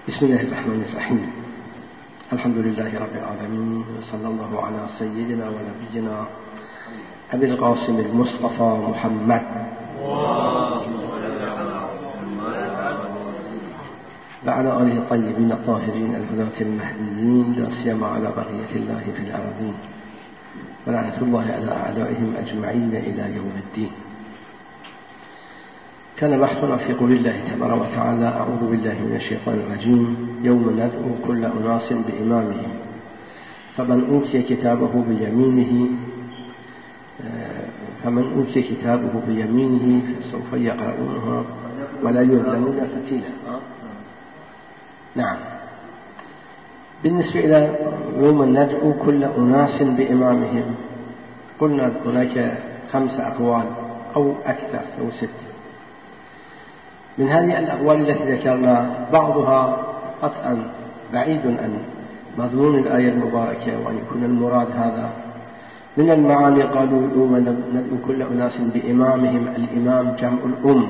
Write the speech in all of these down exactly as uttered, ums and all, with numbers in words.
بسم الله الرحمن الرحيم. الحمد لله رب العالمين، وصلى الله على سيدنا ونبينا أبي القاسم المصطفى محمد وعلى آله الطيبين الطاهرين الهداة المهديين، لا سيما على بقية الله في الأرضين، ولعنة الله على أعدائهم أجمعين إلى يوم الدين. كان بحثنا في قول الله تبارك وتعالى: أعوذ بالله من الشيطان الرجيم، يوم ندعو كل أناس بإمامهم فمن أوتي كتابه بيمينه فمن أوتي كتابه بيمينه فسوف يقرؤونها ولا يظلمون فتيلا. نعم، بالنسبة إلى يوم ندعو كل أناس بإمامهم، قلنا هناك خمس أقوال أو أكثر أو ستة. من هذه الأقوال التي ذكرنا بعضها قطعا بعيد عن مضمون الآية المباركة، وأن يكون المراد هذا. من المعاني قالوا يوم ندعو كل أناس بإمامهم، الإمام جمع الأم،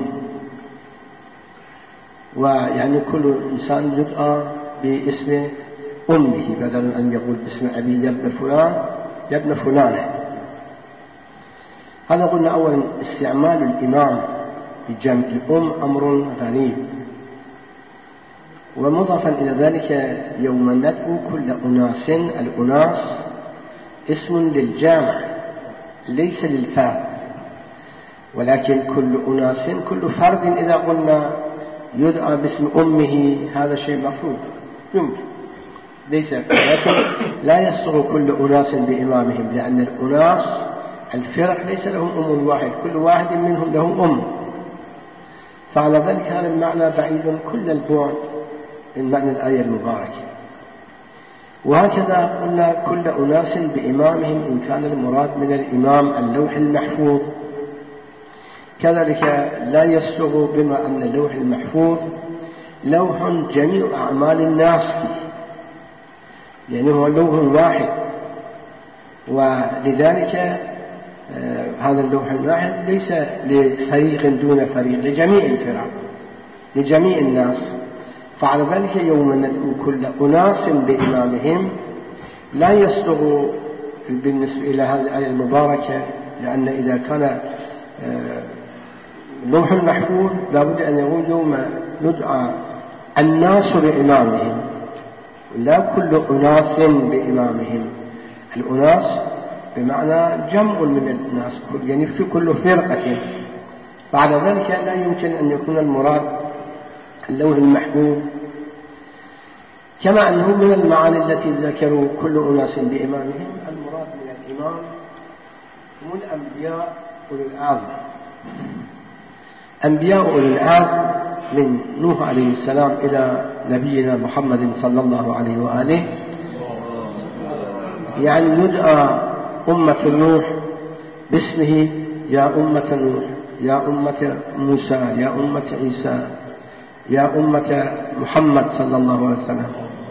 ويعني كل إنسان يدعى باسم أمه بدلا أن يقول باسم أبي يبن فلان يبن فلانة. هذا قلنا أولا استعمال الإمام بجمع الأم أمر غريب. ومضافا إلى ذلك يوم ندعو كل أناس، الأناس اسم للجامع ليس للفرد، ولكن كل أناس كل فرد إذا قلنا يدعى باسم أمه هذا شيء مفروض يمكن، ليس لكن لا يصدق كل أناس بإمامهم، لأن الأناس الفرق ليس لهم أم واحد، كل واحد منهم له أم، فعلى ذلك هذا المعنى بعيد كل البعد من معنى الآية المباركة. وهكذا قلنا كل أناس بإمامهم إن كان المراد من الإمام اللوح المحفوظ، كذلك لا يسلغ بما أن اللوح المحفوظ لوح جميع أعمال الناس فيه، يعني هو لوح واحد، ولذلك آه هذا اللوح الواحد ليس لفريق دون فريق، لجميع الفرق لجميع الناس. فعلى ذلك يوم ندعو كل أناس بإمامهم لا يصدق بالنسبة إلى هذه الآية المباركة، لأن إذا كان آه اللوح المحفوظ لابد أن يقول يوم ندعى الناس بإمامهم، لا كل أناس بإمامهم. الأناس بمعنى جمع من الناس، يعني في كل فرقة. بعد ذلك لا يمكن أن يكون المراد اللوح المحفوظ، كما أنه من المعاني التي ذكروا كل أناس بإمامهم المراد من الإمام هم الأنبياء أولي العزم. أنبياء أولي العزم من نوح عليه السلام إلى نبينا محمد صلى الله عليه وآله، يعني يدعى أمة نوح باسمه: يا أمة نوح، يا أمة موسى، يا أمة عيسى، يا أمة محمد صلى الله عليه وسلم،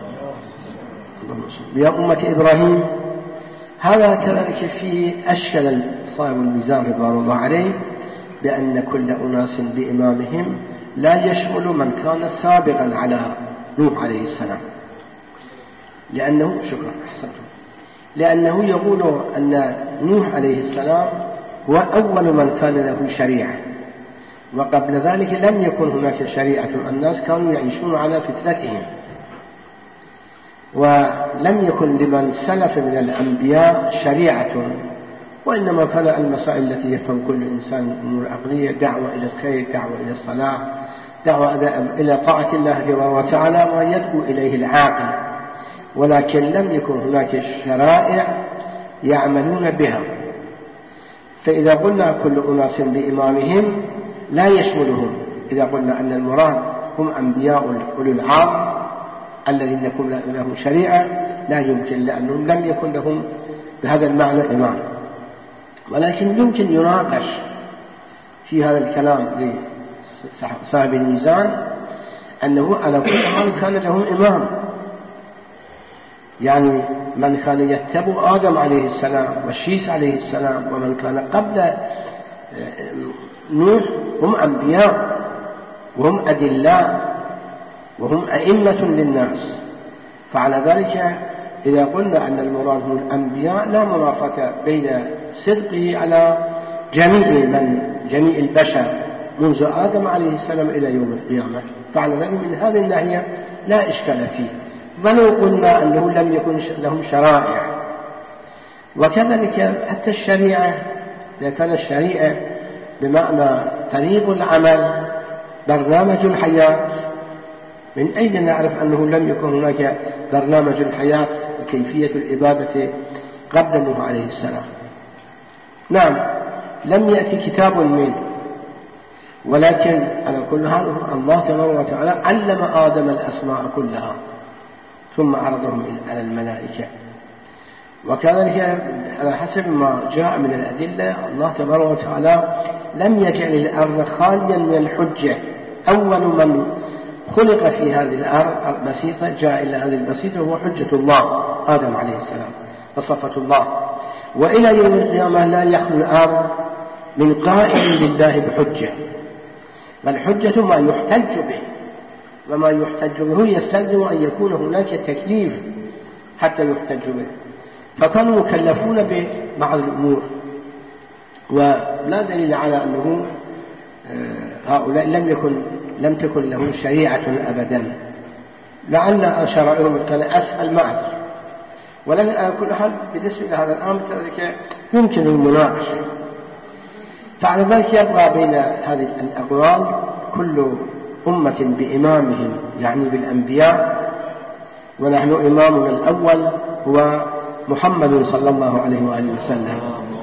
يا أمة إبراهيم. هذا كذلك فيه أشكل صاحب الميزان رضوان الله عليه بأن كل أناس بإمامهم لا يشمل من كان سابقا على نوح عليه السلام، لأنه شكرا أحسنتم لأنه يقول أن نوح عليه السلام هو أول من كان له شريعة، وقبل ذلك لم يكن هناك شريعة، الناس كانوا يعيشون على فترتهم، ولم يكن لمن سلف من الأنبياء شريعة، وإنما كان المسائل التي يفهم كل إنسان أمور عقلية: دعوة إلى الخير، دعوة إلى الصلاة، دعوة إلى طاعة الله تبارك وتعالى، ما يدعو إليه العاقل، ولكن لم يكن هناك شرائع يعملون بها. فإذا قلنا كل أناس بإمامهم لا يشملهم، إذا قلنا أن المراد هم أنبياء أولي العزم الذين يكون لهم شريعة لا يمكن، لأنهم لم يكن لهم بهذا المعنى إمام. ولكن يمكن يناقش في هذا الكلام لصاحب الميزان أنه على كل حال كان لهم إمام، يعني من كان يتبع آدم عليه السلام وشيس عليه السلام ومن كان قبل نوح هم أنبياء وهم أدلاء، وهم أئمة للناس. فعلى ذلك إذا قلنا أن المراد هم الأنبياء لا منافاة بين صدقه على جميع من جميع البشر منذ آدم عليه السلام إلى يوم القيامة، فعلى ذلك من هذه الناحية لا إشكال فيه. ولو قلنا أنه لم يكن لهم شرائع، وكذلك حتى الشريعة إذا كانت الشريعة بمعنى طريق العمل برنامج الحياة، من أين نعرف أنه لم يكن هناك برنامج الحياة وكيفية العبادة قبل نوح عليه السلام؟ نعم لم يأتي كتاب منه، ولكن على كل حال الله تبارك وتعالى علم آدم الأسماء كلها ثم عرضهم على الملائكة. وكذلك على حسب ما جاء من الأدلة الله تبارك وتعالى لم يجعل الأرض خاليا من الحجة. أول من خلق في هذه الأرض البسيطة جاء إلى هذه البسيطة هو حجة الله آدم عليه السلام وصفة الله. وإلى يوم القيامة لا يخلو الأرض من قائم لله بحجة، بل حجة ما يحتج به، وما يحتج به يستلزم أن يكون هناك تكليف حتى يحتج به، فكانوا مكلفون ببعض الأمور، ولا دليل على أنه هؤلاء لم يكن لم تكن لهم شريعة أبدا، لعل شرائعهم كان أسهل ما أدري. ولكن على كل حال بالنسبة إلى هذا الأمر كذلك يمكن المناقشة. فعلى ذلك يبقى بين هذه الأقوال كل أمة بإمامهم يعني بالأنبياء، ونحن إمامنا الأول هو محمد صلى الله عليه وآله وسلم.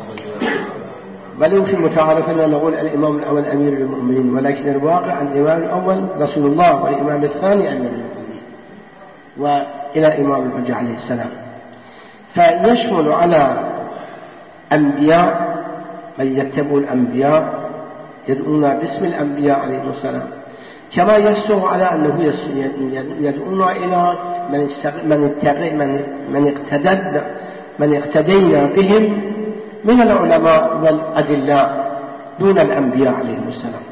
بل يمكن متعارفنا نقول الإمام الأول أمير المؤمنين، ولكن الواقع الإمام الأول رسول الله، والإمام الثاني أمير المؤمنين، وإلى إمام الحجة عليه السلام. فيشمل على أنبياء من يتبع الأنبياء يدعون باسم الأنبياء عليه السلام، كما يسر على أنه يدعون إلى من من من اقتدد من اقتدينا بهم من العلماء والأدلاء دون الأنبياء عليهم السلام.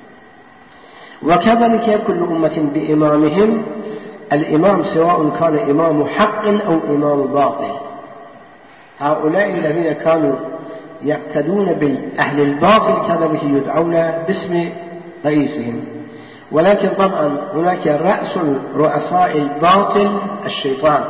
وكذلك كل أمة بإمامهم، الإمام سواء كان إمام حق أو إمام باطل. هؤلاء الذين كانوا يقتدون بالأهل الباطل كذلك يدعون باسم رئيسهم، ولكن طبعا هناك رأس رؤساء الباطل الشيطان،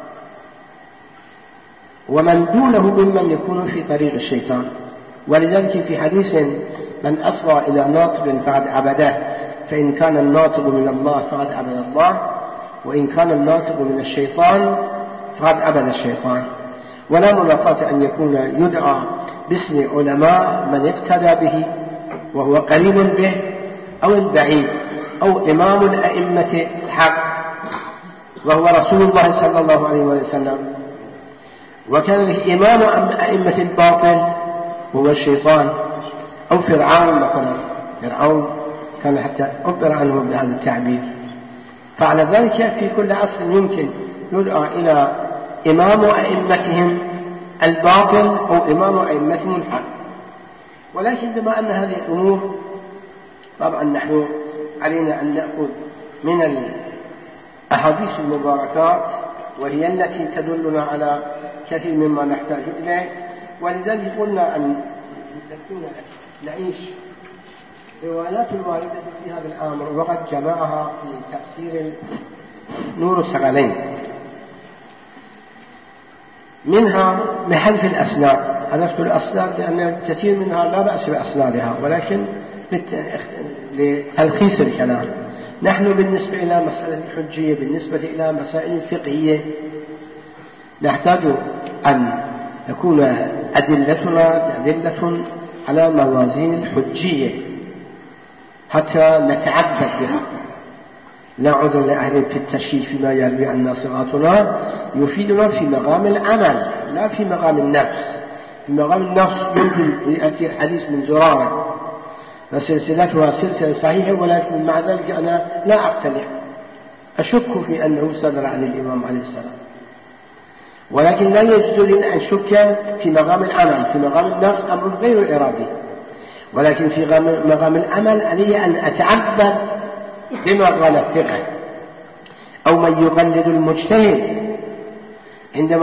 ومن دونه ممن يكون في طريق الشيطان. ولذلك في حديث من أسرى إلى ناطق فقد عبده، فإن كان الناطق من الله فقد عبد الله، وإن كان الناطق من الشيطان فقد عبد الشيطان. ولا منافاة أن يكون يدعى باسم علماء من اقتدى به وهو قريب به أو البعيد، أو إمام الأئمة الحق وهو رسول الله صلى الله عليه وسلم. وكذلك إمام أئمة الباطل هو الشيطان أو فرعون مثلا، فرعون كان حتى عبر عنه بهذا التعبير. فعلى ذلك في كل عصر يمكن يدعى إلى إمام أئمتهم الباطل أو إمام أئمتهم الحق. ولكن بما أن هذه الأمور طبعا نحن علينا أن نأخذ من الأحاديث المباركات، وهي التي تدلنا على كثير مما نحتاج إليه. ولذلك قلنا أن نكون نعيش روايات الواردة في هذا الأمر، وقد جمعها في تفسير نور الثقلين، منها بحذف الأسناد. حذفت الأسناد لأن كثير منها لا بأس بأسنادها، ولكن لتلخيص الكلام. نحن بالنسبة إلى مسألة الحجية، بالنسبة إلى مسائل الفقهية، نحتاج أن تكون أدلتنا أدلة على موازين الحجية حتى نتعبد بها. لا عذر لأهل في التشكيك فيما يروي عنا صراطنا، يفيدنا في مقام العمل لا في مقام النفس. في مقام النفس يمكن يأتي الحديث من زرارة فسلسلتها سلسلة صحيحة، ولكن مع ذلك أنا لا أقتنع، أشك في أنه صدر عن الإمام عليه السلام. ولكن لا يجوز لنا أن نشك في مقام العمل. في مقام النفس أمر غير إرادي، ولكن في مقام العمل علي أن أتعبد بما قال الثقة أو من يقلد المجتهد عندما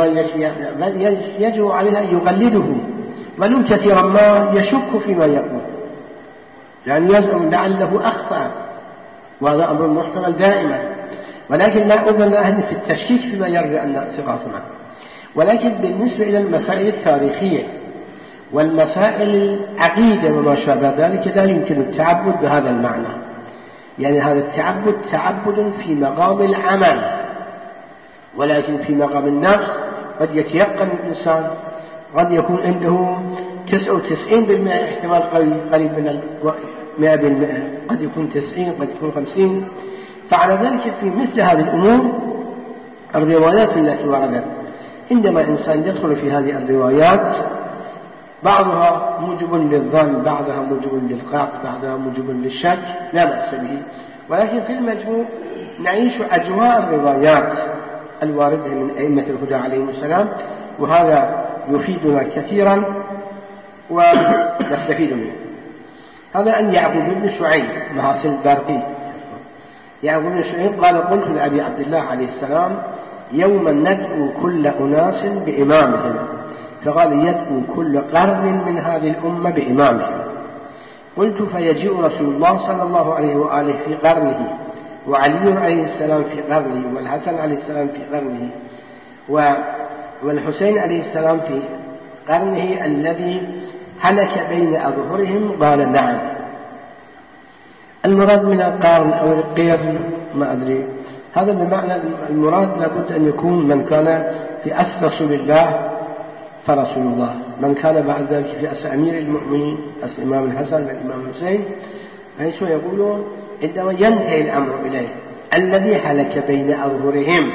يجب عليه أن يقلده، ولو كثيرا ما يشك فيما يقول، لأن يزعم لعله أخطأ، وهذا أمر محتمل دائما، ولكن لا أذن أهل في التشكيك فيما يرجى أن ثقافنا. ولكن بالنسبة إلى المسائل التاريخية والمسائل العقيدة وما شابه ذلك لا يمكن التعبد بهذا المعنى، يعني هذا التعبد تعبد في مقام العمل، ولكن في مقام النفس قد يتيقن الإنسان، قد يكون عنده تسعة وتسعين بالمئة احتمال قريب من مئة بالمئة، قد يكون تسعين، قد يكون خمسين. فعلى ذلك في مثل هذه الأمور الروايات التي وردت، عندما إنسان يدخل في هذه الروايات بعضها موجب للظن، بعضها موجب للقاق، بعضها موجب للشك، لا بأس به، ولكن في المجموع نعيش أجواء الروايات الواردة من أئمة الهدى عليهم السلام، وهذا يفيدنا كثيرا ونستفيد منه. هذا أن يعقوب بن شعيب محاصيل البارقي، يعقوب بن شعيب قال: قلت لأبي عبد الله عليه السلام: يوما ندعو كل أناس بإمامهم، فقال: يدعو كل قرن من هذه الأمة بإمامهم. قلت: فيجيء رسول الله صلى الله عليه وآله في قرنه، وعلي عليه السلام في قرنه، والحسن عليه السلام في قرنه، والحسين عليه السلام في قرنه الذي هلك بين أظهرهم؟ قال: نعم. المراد من القرن أو القرن ما أدري، هذا بمعنى المراد لابد أن يكون من كان في أسر رسول الله فرسول الله، من كان بعد ذلك في أسر أمير المؤمنين أسر الإمام الحسن والإمام الحسين، حيث يقولون عندما ينتهي الأمر إليه الذي هلك بين أظهرهم.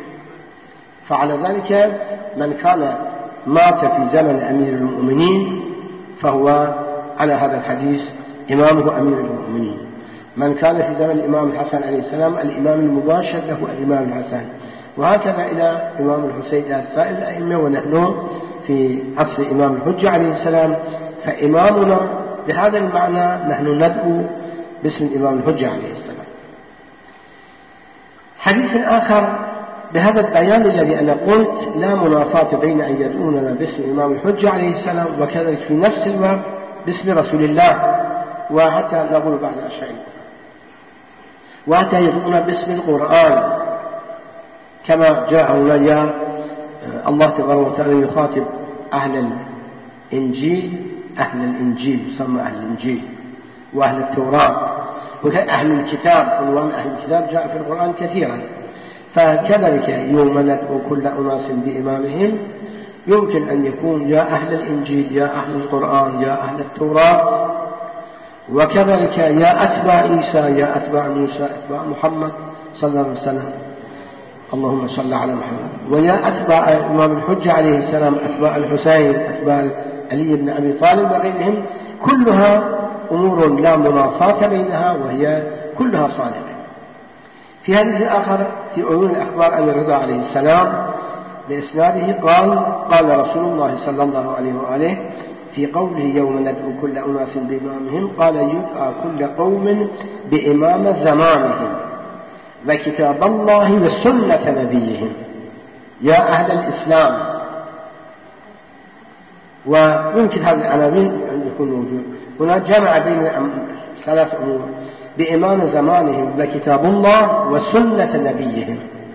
فعلى ذلك من كان مات في زمن أمير المؤمنين فهو على هذا الحديث إمامه أمير المؤمنين، من كان في زمن الإمام الحسن عليه السلام الإمام المباشر له الإمام الحسن، وهكذا إلى إمام الحسين إلى سائر الأئمة، ونحن في أصل إمام الحجة عليه السلام، فإمامنا بهذا المعنى نحن ندعو باسم الإمام الحجة عليه السلام. حديث آخر بهذا البيان الذي أنا قلت لا منافاة بين أن يدعوننا باسم الإمام الحجة عليه السلام وكذلك في نفس الوقت باسم رسول الله، وحتى نقول بعض الأشياء، وحتى يدعونا باسم القرآن كما جاء هنا الله تبارك وتعالى يخاطب أهل الإنجيل، أهل الإنجيل يسمى أهل الإنجيل، وأهل التوراة، وأهل الكتاب، عنوان أهل الكتاب جاء في القرآن كثيرا. فكذلك يوم ندعو كل أناس بإمامهم يمكن أن يكون يا أهل الإنجيل، يا أهل القرآن، يا أهل التوراة، وكذلك يا أتباع عيسى، يا أتباع موسى، أتباع محمد صلى الله عليه وسلم، اللهم صل على محمد، ويا أتباع إمام الحجة عليه السلام، أتباع الحسين، أتباع علي بن أبي طالب وغيرهم، كلها أمور لا منافاة بينها وهي كلها صالحة. في حديث آخر في عيون الأخبار عن الرضا عليه السلام بإسناده قال: قال رسول الله صلى الله عليه وآله في قوله يوم ندعو كل أناس بإمامهم، قال: يدعى كل قوم بإمام زمانهم وكتاب الله وسنة نبيهم. يا أهل الإسلام، ويمكن هذا العناوين أن يكون موجود هنا، جمع بين ثلاث أمور: بإمام زمانهم وكتاب الله وسنة نبيهم.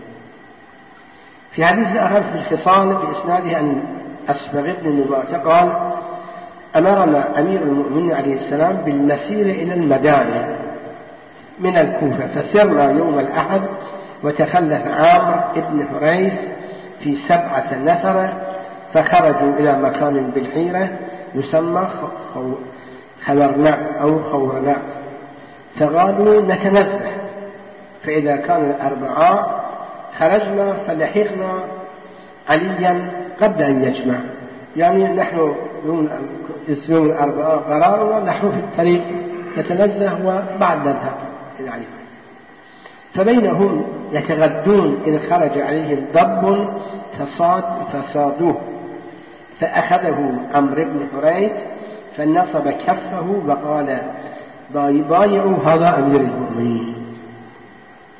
في حديث آخر في الخصال بإسناده عن أسبغ بن مبارك قال: أمرنا أمير المؤمنين عليه السلام بالمسير إلى المدائن من الكوفة، فسرنا يوم الأحد وتخلف عامر بن حريث في سبعة نفر، فخرجوا إلى مكان بالحيرة يسمى خورنع أو خورنع، فقالوا نتنزه، فإذا كان الأربعاء خرجنا فلحقنا عليا قبل أن يجمع، يعني نحن يوم يوم الأربعاء قرارنا نحن في الطريق نتنزه وبعد نذهب إلى علي. فبينهم يتغدون إذ خرج عليهم ضب فصاد فصادوه، فأخذه عمرو بن حريث فنصب كفه وقال: بايعوا هذا أمير المؤمنين،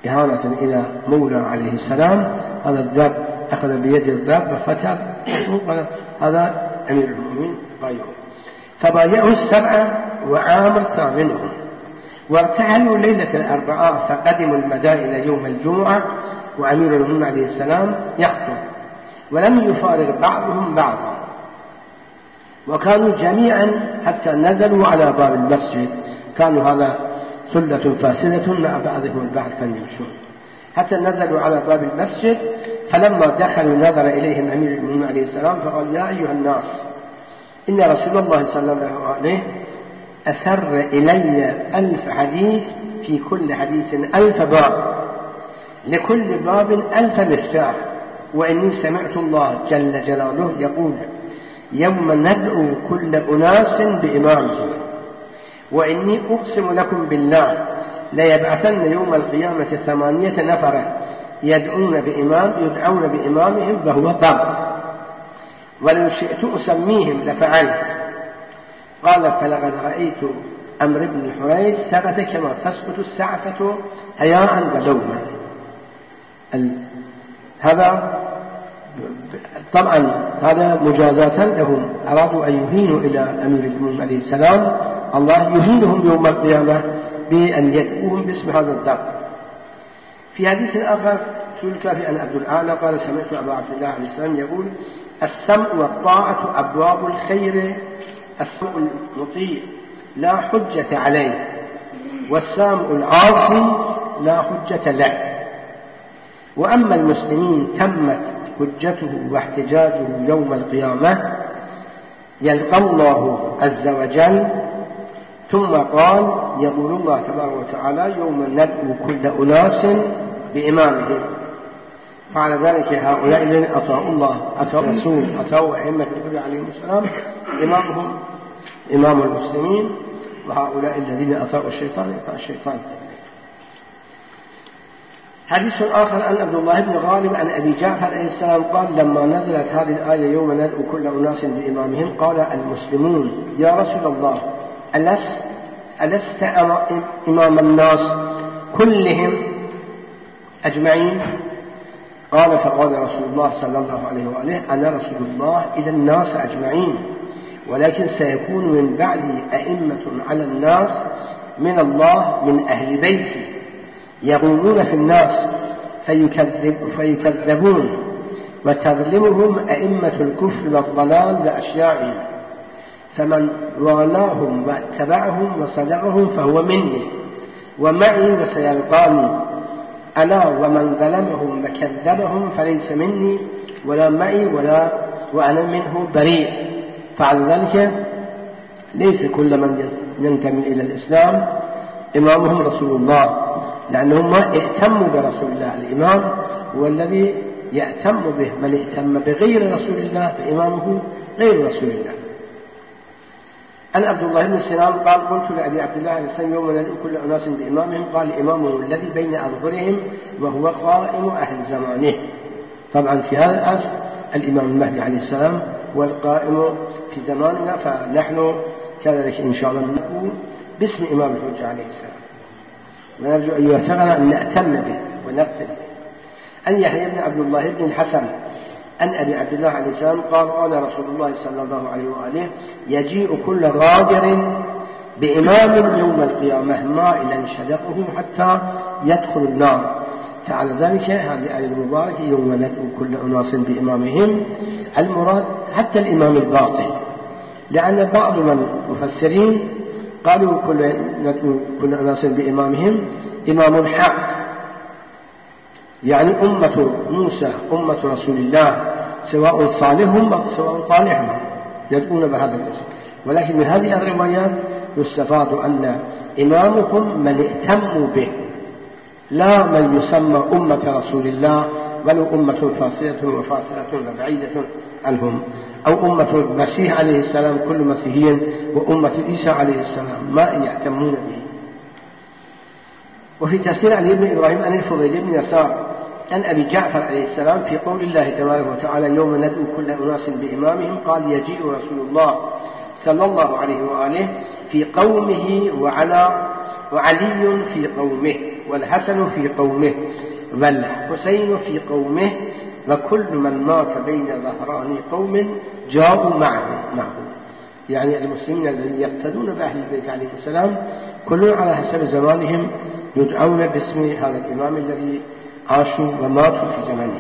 إهانة إلى مولى عليه السلام. هذا الداب أخذ بيد الداب فتى قال هذا أمير المؤمنين غيره. فبايعوا السبعة وعامر ثامنهم، وارتحلوا ليلة الأربعاء فقدموا المدائن يوم الجمعة وأمير المؤمنين عليه السلام يخطب، ولم يفارق بعضهم بعضا، وكانوا جميعا حتى نزلوا على باب المسجد. كانوا هذا ثلة فاسدة مع بعضهم البعض كانوا يمشون حتى نزلوا على باب المسجد. فلما دخلوا نظر إليهم أمير المؤمنين عليه السلام فقال يا أيها الناس إن رسول الله صلى الله عليه أسر إلي ألف حديث، في كل حديث ألف باب، لكل باب ألف مفتاح، وإني سمعت الله جل جلاله يقول يوم ندعو كل أناس بإمامهم، وإني أقسم لكم بالله ليبعثن يوم القيامة ثمانية نفرا يدعون بإمام يدعون بإمامهم فهو ضر، ولو شئت أسميهم لفعلت. قال فلقد رأيت أمر بن حريث سقط كما تسقط السعفة هياء ولوما. هذا طبعا هذا مجازاة لهم، أرادوا أن يهينوا إلى أمير المؤمنين عليه السلام، الله يهينهم يوم القيامة بأن يدعوهم باسم هذا الضرب. في حديث آخر سئل كافي عن عبد الأعلى قال سمعت أبا عبد الله عليه السلام يقول السمع والطاعة أبواب الخير، السمع المطيع لا حجة عليه، والسامع العاصي لا حجة له. وأما المسلمين تمت حجته واحتجاجه يوم القيامة يلقى الله عز وجل. ثم قال يقول الله تبارك وتعالى يوم ندعو كل أناس بإمامهم. فعلى ذلك هؤلاء الذين أطاعوا الله أطاعوا الرسول أطاعوا أئمة الهدى عليهم السلام إمامهم إمام المسلمين، وهؤلاء الذين أطاعوا الشيطان أطاعوا الشيطان. حديث آخر عن عبد الله بن غالب عن أبي جعفر عليه السلام قال لما نزلت هذه الآية يوم ندعو كل أناس بإمامهم قال المسلمون يا رسول الله ألست, ألست إمام الناس كلهم أجمعين؟ قال فقال رسول الله صلى الله عليه وآله أنا رسول الله إلى الناس أجمعين، ولكن سيكون من بعدي أئمة على الناس من الله من أهل بيتي يغولون في الناس فيكذب فيكذبون وتظلمهم أئمة الكفر والضلال بأشياعهم، فمن والاهم واتبعهم وصدقهم فهو مني ومعي وسيلقاني، ألا ومن ظلمهم وكذبهم فليس مني ولا معي ولا وأنا منه بريء. فعلى ذلك ليس كل من ينتمي إلى الإسلام إمامهم رسول الله، لأنهم ما اهتموا برسول الله. الإمام هو الذي يأتم به، من اهتم بغير رسول الله فإمامه غير رسول الله. عن عبد الله بن سلام قال قلت لأبي عبد الله عليه السلام يوم ندعو كل أناس بإمامهم قال إمامهم الذي بين أظهرهم وهو قائم أهل زمانه. طبعا في هذا الأصل الإمام المهدي عليه السلام هو القائم في زماننا، فنحن كذلك إن شاء الله نقول باسم إمام الحجة عليه السلام، ونرجو أن يوفقنا أن نأتم به ونقتدي به. أن يحيى بن عبد الله بن الحسن أن أبي عبد الله عليه السلام قال قال رسول الله صلى الله عليه وآله يجيء كل غادر بإمام يوم القيامة مائلا شدقه حتى يدخل النار. فعلى ذلك هذه الآية المباركة يوم ندعو كل أناس بإمامهم، المراد حتى الإمام الباطل، لأن بعض من المفسرين قالوا كل ندعو كل أناس بإمامهم إمام الحق، يعني أمة موسى أمة رسول الله سواء صالحهم أو سواء طالحهم يدعون بهذا الاسم. ولكن من هذه الروايات يستفاد أن إمامهم من ائتموا به، لا من يسمى أمة رسول الله ولو أمة فاصلة وفاصلة وبعيدة عنهم، أو أمة المسيح عليه السلام كل مسيحي وأمة عيسى عليه السلام ما يهتمون به. وفي تفسير علي بن إبراهيم عن الفضيل بن يسار عن أبي جعفر عليه السلام في قول الله تبارك وتعالى يوم ندعو كل أناس بإمامهم قال يجيء رسول الله صلى الله عليه وآله في قومه وعلى وعلي في قومه، والحسن في قومه، والحسين في قومه، وكل من مات بين ظهران قوم جاءوا معه معه يعني المسلمين الذين يقتدون بأهل البيت عليه السلام كلهم على حسب زمانهم يدعون باسم هذا الإمام الذي عاشوا وماتوا في زمانه.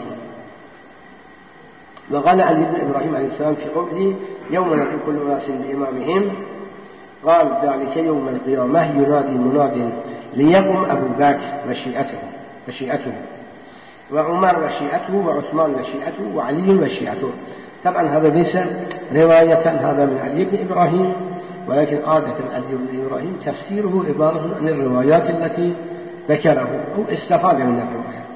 وقال علي بن إبراهيم عليه السلام في قوله يوم ندعو كل أناس بإمامهم، قال ذلك يوم القيامة ينادي مناد ليقم أبو بكر وشيعته وشيعته وعمر وشيعته وعثمان وشيعته وعلي وشيعته. طبعا هذا ليس رواية هذا من علي بن إبراهيم، ولكن عادة علي بن إبراهيم تفسيره عبارة عن الروايات التي ذكره أو استفاد من الروايات،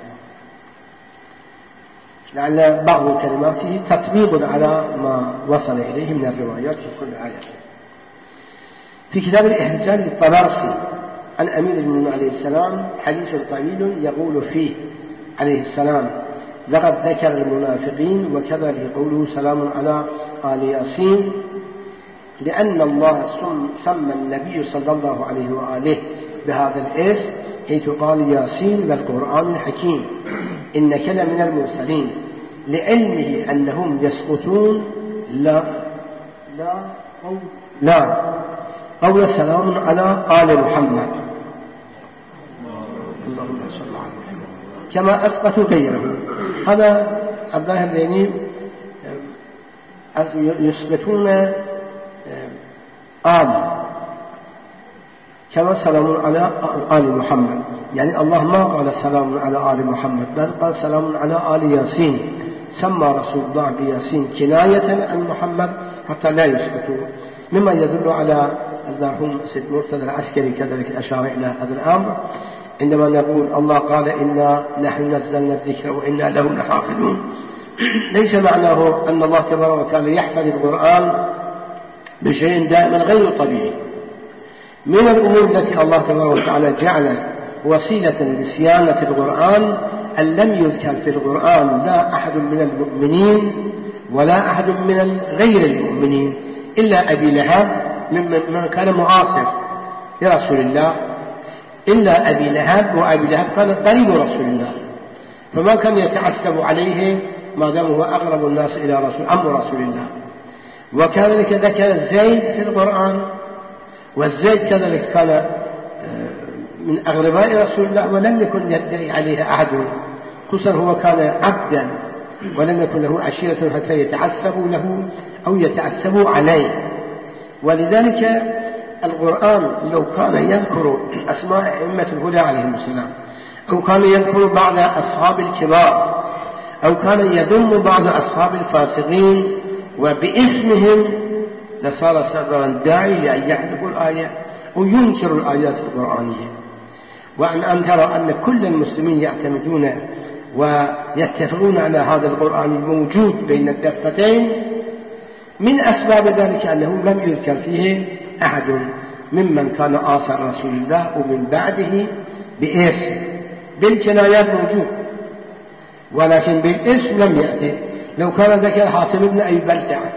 لعل بعض كلماته تطبيق على ما وصل إليه من الروايات في كل آية. في كتاب الاحتجاج للطبرسي عن أمير المؤمنين عليه السلام حديث طويل يقول فيه عليه السلام لقد ذكر المنافقين وكذلك قوله سلام على آل ياسين، لأن الله سمى النبي صلى الله عليه وآله بهذا الاسم حيث قال ياسين والقرآن الحكيم إنك لمن المرسلين، لعلمه أنهم يسقطون لا لا قول لا قول سلام على آل محمد اللهم صل على محمد كما أسقطوا غيره. هذا الظاهر يعني يسقطون آل كما سلام على آل محمد، يعني الله ما قال سلام على آل محمد بل قال سلام على آل ياسين، سمى رسول الله بياسين كناية عن محمد حتى لا يسقطوا، مما يدل على المرحوم سيد مرتضى العسكري كذلك أشار إلى هذا الأمر عندما نقول الله قال إنا نحن نزلنا الذكر وإنا له لحافظون، ليس معناه أن الله تبارك وتعالى يحفظ القرآن بشيء دائما غير طبيعي. من الأمور التي الله تبارك وتعالى جعل وسيلة لصيانة القرآن أن لم يذكر في القرآن لا أحد من المؤمنين ولا أحد من غير المؤمنين إلا أبي لهب ممن كان معاصر لرسول الله، إلا أبي لهب، وأبي لهب كان قريب رسول الله فما كان يتعسب عليه ما دام هو أقرب الناس إلى رسول عم رسول الله. وكذلك ذكر زيد في القرآن، والزيد كذلك كان من أغرباء رسول الله ولم يكن يدعي عليه أحد، خصوصا هو كان عبدا ولم يكن له عشيرة حتى يتعسبوا له أو يتعسبوا عليه. ولذلك القرآن لو كان يذكر أسماء أئمة الهدى عليهم السلام، أو كان يذكر بعض أصحاب الكبار، أو كان يذم بعض أصحاب الفاسقين وباسمهم، لصار صدرا داعي لأن يحذف الآية أو ينكر الآيات القرآنية. وأن أنكر أن كل المسلمين يعتمدون ويتفقون على هذا القرآن الموجود بين الدفتين، من أسباب ذلك أنه لم يذكر فيه أحد ممن كان آثر رسول الله ومن بعده باسم، بالكنايات موجود ولكن بالاسم لم يأتي. لو كان ذكر حاتم بن أبي بلتعة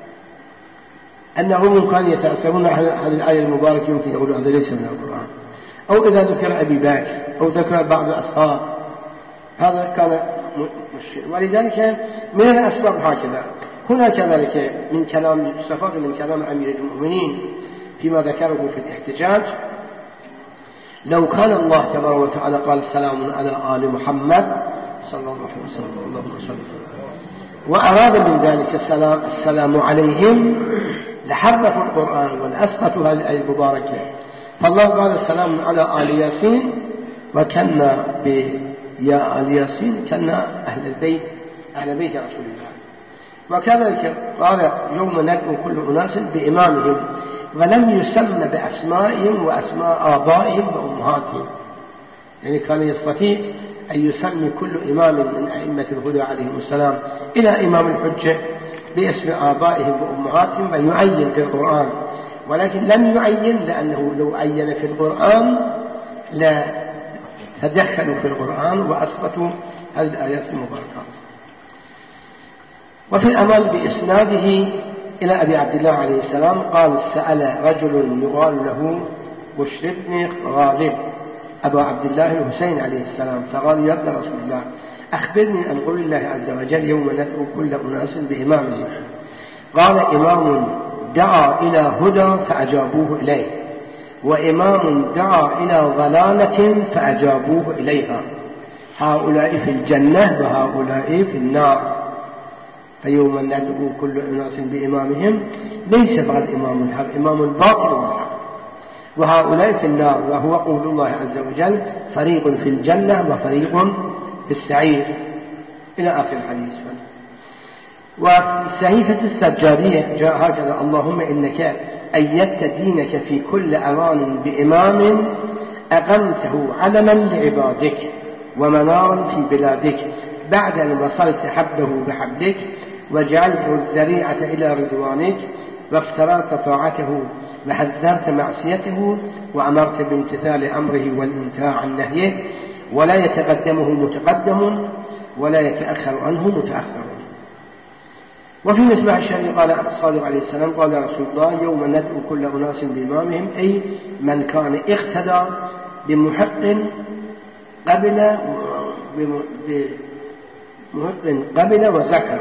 أنهم كانوا يتأثرون على هذه الآية المباركة يمكن يقولوا هذا ليس من القرآن، أو إذا ذكر أبي بكر أو ذكر بعض الأصحاب هذا كان مشكل. ولذلك من الأسباب هكذا. هنا كذلك من كلام يستفاد من كلام أمير المؤمنين فيما ذكره في الاحتجاج، لو كان الله تبارك وتعالى قال سلام على آل محمد صلى الله عليه وسلم اللهم صل وأراد من ذلك السلام, السلام عليهم لحرفوا القرآن والأسقطوا هذه الآية المباركة. فالله قال السلام على آل ياسين، وكنا بيا آل ياسين كنا أهل البيت أهل بيت رسول الله. وكذلك قال يوم ندعو كل أناس بإمامهم، ولم يسمى بأسمائهم وأسماء آبائهم وأمهاتهم، يعني كان يستطيع أن يسمي كل إمام من أئمة الهدى عليهم السلام إلى إمام الحجة باسم آبائهم وأمهاتهم ويعين في القرآن، ولكن لم يعين لأنه لو عين في القرآن لا تدخلوا في القرآن وأسقطوا هذه الآيات المباركات. وفي الأمال بإسناده إلى أبي عبد الله عليه السلام قال سأل رجل يقال له بشر بن غالب أبا عبد الله الحسين عليه السلام، فقال: يا ابن رسول الله، أخبرني عن قول الله عز وجل: يوم ندعو كل أناس بإمامهم. قال: إمام دعا إلى هدى فأجابوه إليه، وإمام دعا إلى ضلالة فأجابوه إليها، هؤلاء في الجنة وهؤلاء في النار. فيوم ندعو كل أناس بإمامهم ليس فقط إمام الحق، إمام الباطل والحق، وهؤلاء في النار، وهو قول الله عز وجل: فريق في الجنة وفريق في السعير، إلى آخر الحديث. وفي الصحيفة السجادية جاء هكذا: اللهم إنك أيدت دينك في كل أوان بإمام أقمته علما لعبادك ومنارا في بلادك، بعد أن وصلت حبه بحبلك وجعلته الذريعة إلى رضوانك، وافترضت طاعته وحذرت معصيته، وأمرت بامتثال أمره والانتهاء عن نهيه، ولا يتقدمه متقدم ولا يتأخر عنه متأخر. وفي مصباح الشريعة قال الصادق عليه السلام: قال رسول الله: يوم ندعو كل أناس بإمامهم، أي من كان اقتدى بمحق قبل بمحق قبل وذكر.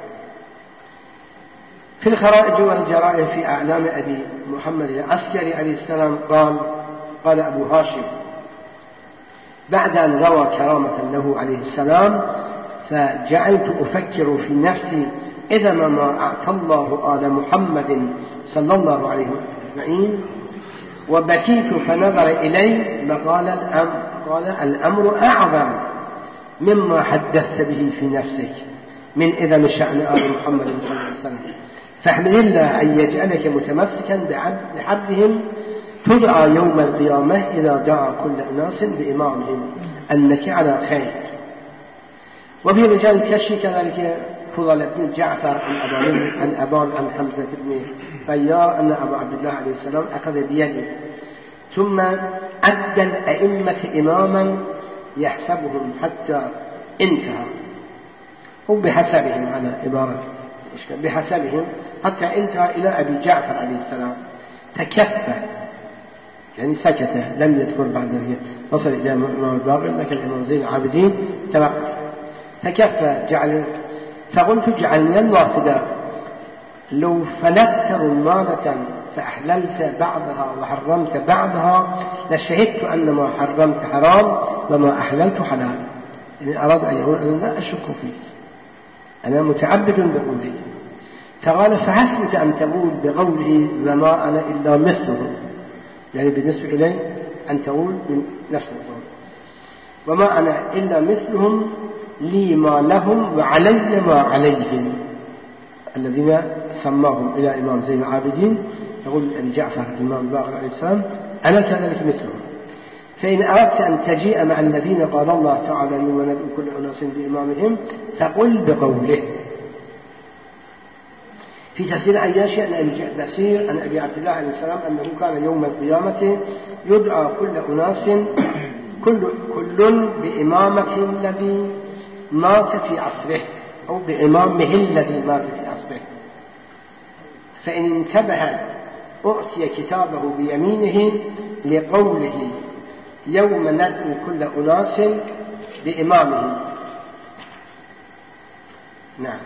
في الخرائج والجرائم في أعلام أبي محمد العسكري عليه السلام قال: قال أبو هاشم بعد أن روى كرامة له عليه السلام: فجعلت أفكر في نفسي إذا ما أعطى الله آل محمد صلى الله عليه وسلم، وبكيت فنظر إلي فقال: الأمر, قال الأمر أعظم مما حدثت به في نفسك من إذن شأن آل محمد صلى الله عليه وسلم، فاحمد الله أن يجعلك متمسكا بحبهم تدعى يوم القيامة إذا دعا كل أناس بإمامهم أنك على خير. وفي رجال الكشي كذلك فضل بن جعفر عن أبان عن أبان عن حمزة بن فيار أن أبا عبد الله عليه السلام أخذ بيده ثم أدى الأئمة إماما يحسبهم حتى انتهى، وبحسبهم على عبارة بحسبهم حتى انتهى إلى أبي جعفر عليه السلام، تكفى يعني سكت لم يذكر بعد ذلك، وصل إلى الإمام الباقر لكن الإمام زين العابدين توقف، تكفى جعل فقلت: جعلني الله فداك، لو فلتت رمانة فأحللت بعضها وحرمت بعضها لشهدت أن ما حرمت حرام وما أحللت حلال. يعني أراد أن يقول: أنا لا أشك فيك، أنا متعبد بقولي. فقال: فحسبك أن تقول بقوله وما أنا إلا مثله، يعني بالنسبة إلي أن تقول بنفس القول وما أنا إلا مثلهم، لي ما لهم وعلي ما عليهم، الذين سماهم إلى إمام زين العابدين يقول أبي جعفر الإمام الباقر عليه السلام: أنا كذلك مثلهم. فإن أردت أن تجيء مع الذين قال الله تعالى: يوم ندعو كل أناس بإمامهم، فقل بقوله. في تفسير عياشي عن أبي بصير عن أبي عبد الله عليه السلام أنه كان يوم القيامة يدعى كل أناس كل, كل بإمامة الذي مات في عصره أو بإمامه الذي مات في عصره، فإن انتبه أعطي كتابه بيمينه لقوله: يوم ندعو كل أناس بإمامهم. نعم.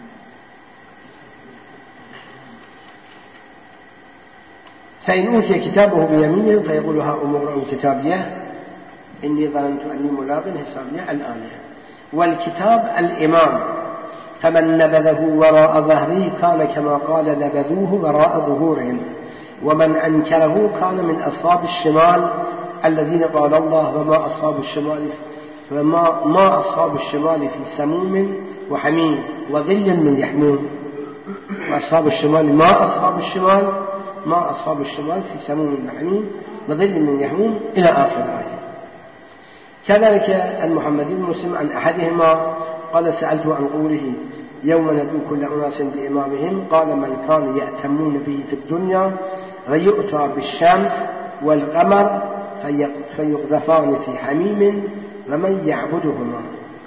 فإن أوتي كتابه بيمينه فيقول: ها أمرأ كتابيه إني ظننت أني ملاق حسابيه الآن. والكتاب الإمام، فمن نبذه وراء ظهره كان كما قال نبذوه وراء ظهورهم، ومن أنكره كان من أصحاب الشمال الذين قال الله: وما أصحاب الشمال وما ما أصحاب الشمال في سموم وحميم وظل من يحموم. وأصحاب الشمال ما أصحاب الشمال ما أصحاب الشمال في سموم وحميم وظل من يحموم إلى آخر الآية. كذلك المحمدي بن مسلم عن أحدهما قال: سألته عن قوله: يوم ندعو كل أناس بإمامهم، قال: من كان يأتمون به في الدنيا فيؤتى بالشمس والقمر فيقذفان في حميم ومن يعبدهما.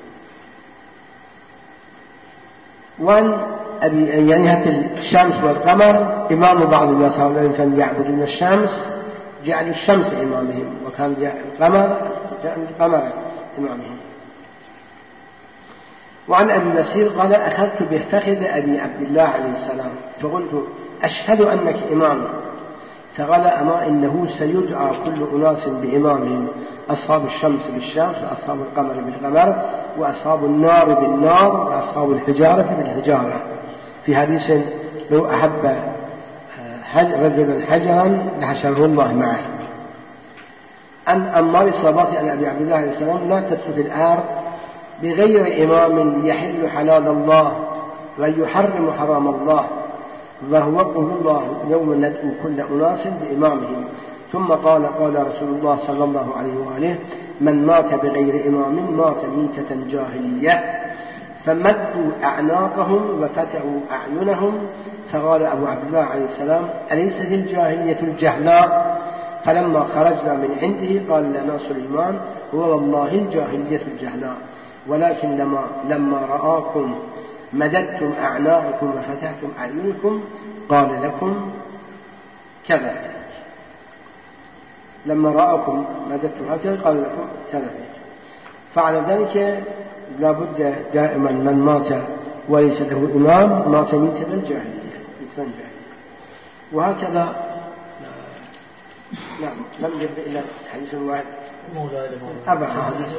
وأن يعني هذه الشمس والقمر إمام بعض الناس هؤلاء كانوا يعبدون الشمس جعلوا الشمس إمامهم، وكان جعل القمر جعلوا القمر إمامهم. وعن أبي مسير قال أخذت بفخذ أبي عبد الله عليه السلام فقلت أشهد أنك إمام، فقال أما إنه سيدعى كل أناس بإمامهم، أصحاب الشمس بالشمس، وأصحاب القمر بالقمر، وأصحاب النار بالنار، وأصحاب الحجارة بالحجارة. في حديث لو أحب رجلا حجرا لحشره الله معه. أن أمار الصباط عن أبي عبد الله عليه السلام لا تترك الآر بغير إمام يحل حلال الله ويحرم حرام الله، وهو قول الله يوم ندعو كل أناس بإمامهم. ثم قال قال رسول الله صلى الله عليه وآله من مات بغير إمام مات ميتة جاهلية، فمدوا أعناقهم وفتحوا أعينهم. فقال أبو عبد الله عليه السلام أليست الجاهلية الجهلاء؟ فلما خرجنا من عنده قال لنا سليمان هو والله الجاهلية الجهلاء، ولكن لما, لما رآكم مددتم أعناقكم وفتحتم أعينكم قال لكم كذا. لما رآكم مددتم هكذا قال لكم كذا. فعلى ذلك لا بد دائما من مات وليس له إمام مات ميتة الجاهلية. وهكذا نعم لم يبدأ إلا حديث واحد أبا حديث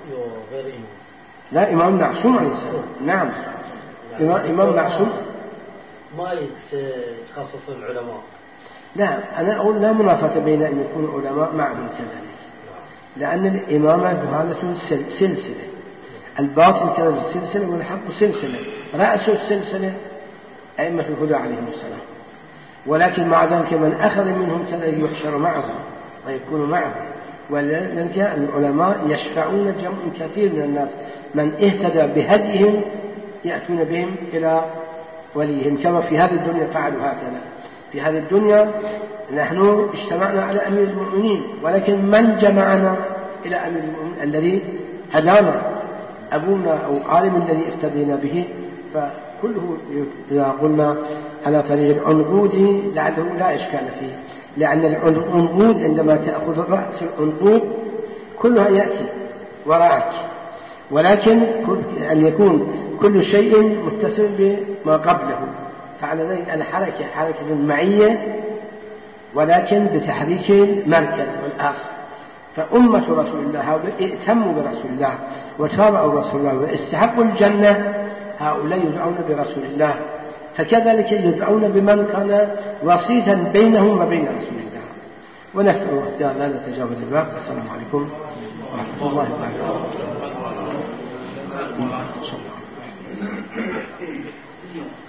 لا إمام معصوم عليه السلام. نعم إمام معصوم ما يتخصص العلماء. لا أنا أقول لا منافاة بين أن يكون علماء معهم كذلك، لأن الإمامة هذا سلسلة، الباطل كذلك سلسلة والحق سلسلة، رأس السلسلة أئمة الهدى عليهم السلام. ولكن مع ذلك من أخذ منهم كذلك يحشر معهم ويكون معهم. ولذلك العلماء يشفعون جمع كثير من الناس من اهتدى بهديهم يأتون بهم إلى وليهم، كما في هذه الدنيا فعلوا هكذا. في هذه الدنيا نحن اجتمعنا على أمير المؤمنين، ولكن من جمعنا إلى أمير المؤمنين الذي هدانا أبونا أو عالم الذي اهتدينا به. فكله إذا قلنا على طريق العنقود لعله لا إشكال فيه، لأن العنقود عندما تأخذ رأس العنقود كلها يأتي وراءك، ولكن أن يكون كل شيء متصل بما قبله. فعلى ذلك الحركة حركة معية ولكن بتحريك المركز والأصل. فأمة رسول الله هؤلاء ائتموا برسول الله وتابعوا رسول الله واستحقوا الجنة، هؤلاء يدعون برسول الله، فكذلك يدعون بمن كان وسيطا بينهم وبين رسول الله. ونحن لا نتجاوز الوقت. السلام عليكم ورحمة الله وبركاته.